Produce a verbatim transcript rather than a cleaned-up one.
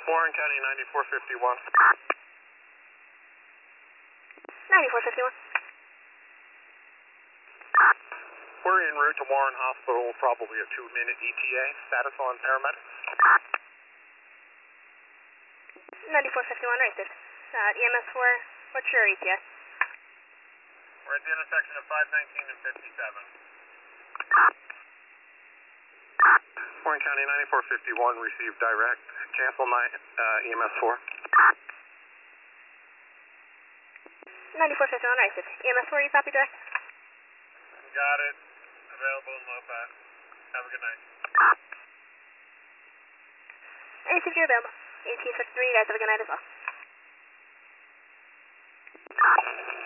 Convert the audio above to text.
Warren County ninety-four fifty-one. ninety-four fifty-one. We're en route to Warren Hospital, probably a two-minute E T A. Status on paramedics? ninety-four fifty-one, right there. Uh, E M S four, what's your E T A? We're at the intersection of five nineteen and fifty-seven. Warren County ninety-four fifty-one, received direct. Cancel my uh, E M S four. ninety-four fifty-one, right there. E M S four, you copy direct? Got it. Available in Lopat. Have a good night. I received your available. eighteen fifty-three, you guys have a good night as well.